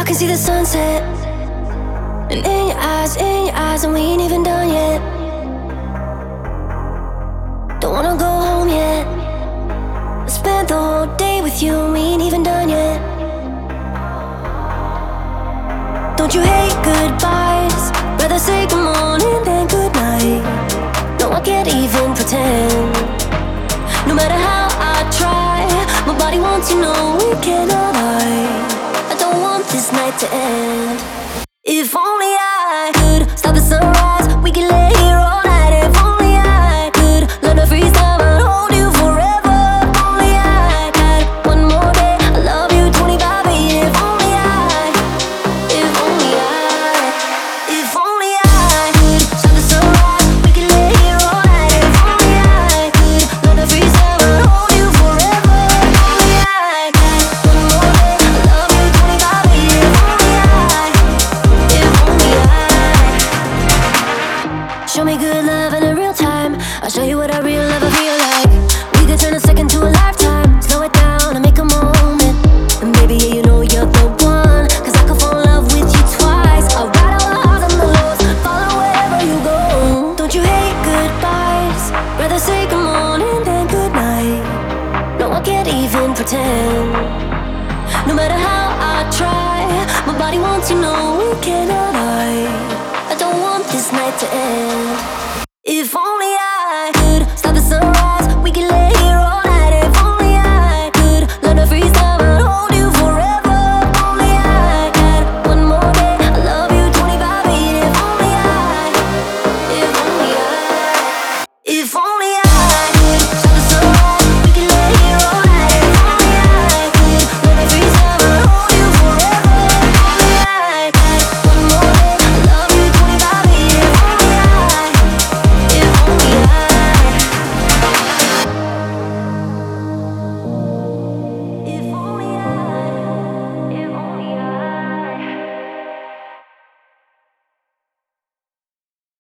can see the sunset, and in your eyes, and we ain't even done yet. Don't wanna go home yet. I spent the whole day with you, and we ain't even done yet. Don't you hate goodbyes? Rather say good morning than good night. No, I can't even pretend. No matter how I try, my body wants to know we cannot lie. I don't want this night to end. If only I could stop the sunrise, we could lay here all night. If only I could learn to freeze time and hold you forever. If only I had one more day, I love you 25 years. If only I could stop the sunrise, we could lay here all night. If only I could learn to freeze time and hold you forever. If only I had one more day, I love you 25 years. Show me good love in a real time. I'll show you what a real lover feel like. We could turn a second to a lifetime. Slow it down and make a moment. And baby, yeah, you know you're the one. Cause I could fall in love with you twice. I'll ride all the highs and the lows, follow wherever you go. Don't you hate goodbyes? Rather say good morning than good night. No, I can't even pretend. No matter how I try, my body wants to know we cannot lie. I don't want this night to end. If only